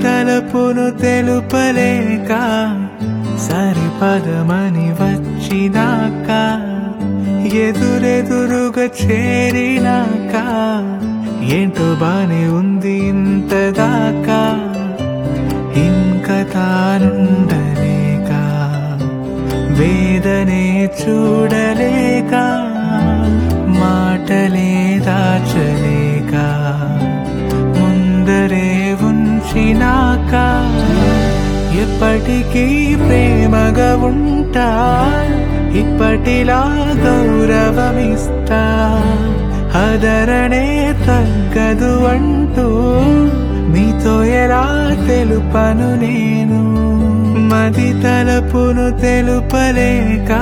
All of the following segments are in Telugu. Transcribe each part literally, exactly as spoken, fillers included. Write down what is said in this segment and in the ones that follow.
తలపును తెలుపలేక సరిపదమని వచ్చినాక ఎదురెదురుగా చేరినాక ఏంటో బానే ఉంది ఇంతదాకా ఇంకా తానుండలేక వేదనే చూడలేక మాటలే దాచలేక ముందరే ఉంచినాక ఎప్పటికీ ప్రేమగా ఉంటా ఇప్పటిలా గౌరవమిస్తా ఆదరణే తగ్గదు అంటూ నీతో ఎలా తెలుపను నేను మది తలపును తెలుపలేక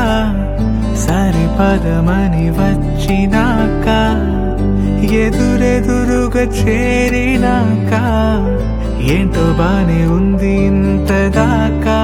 సరిపదమని వచ్చినాక ఎదురెదురుగా చేరినాక ఏంటో బానే ఉంది ఇంతదాకా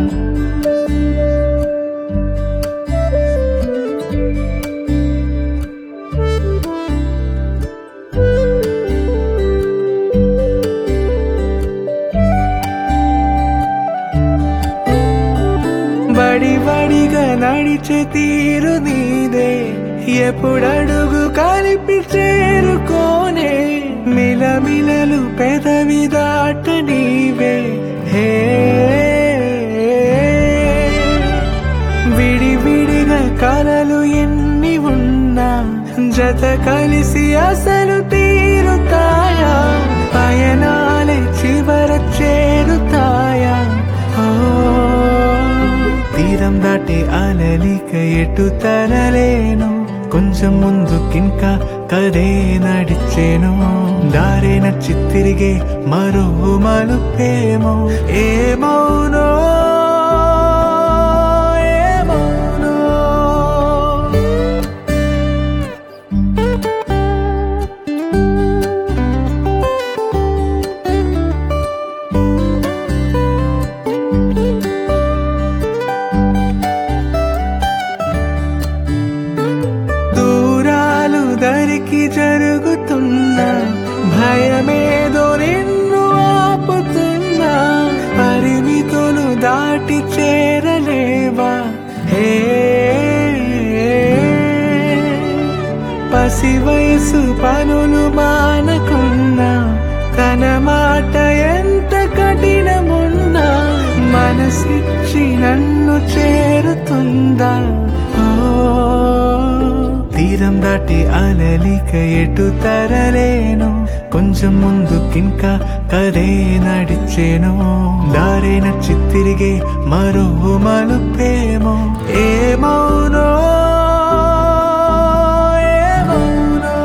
బడి బడిగా నడిచే తీరు నీదే ఎప్పుడడుగు కలిపి చేరుకోనే మిలమిలలు పెదవి దాట నీవే హే విడివిడిగా కలలు ఎన్ని ఉన్నా జత కలిసి అసలు తీరుతాయా పయనాలే చివర చేరుతాయా తీరం దాటే అలలిక ఎటు తరలేను కొంచెం ముందుకింకా కదే నడిచేను దారే నచ్చి తిరిగే మరో మలుపేమో ఏమౌనో ఏమౌనో దరికి జరుగుతున్నా భయమేదో నిన్ను ఆపుతున్నా పరిమితులు దాటి చేరలేవా హే పసి వయసు పనులు మానకున్నా తన మాట ఎంత కఠినమున్నా మనసిచ్చి నన్ను చేరుతుందా తీరం దాటి అలలిక ఎటు తరలేను కొంచెం ముందుకింకా కదే నడిచేను దారే నచ్చి తిరిగే మరో మలుపేమో ఏమౌనో ఏమౌనో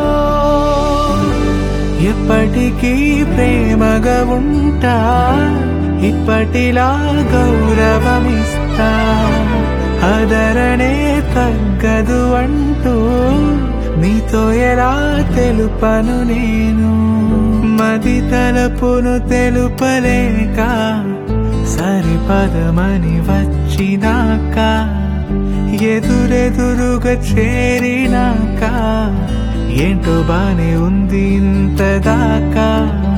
ఎప్పటికీ ప్రేమగా ఉంటా ఇప్పటిలా గౌరవమిస్తా ఆదరణే తగ్గదు అంటూ నీతో ఎలా తెలుపను నేను మది తలపును తెలుపలేక సరిపదమని వచ్చినాక ఎదురెదురుగా చేరినాక ఏంటో బానే ఉంది ఇంతదాకా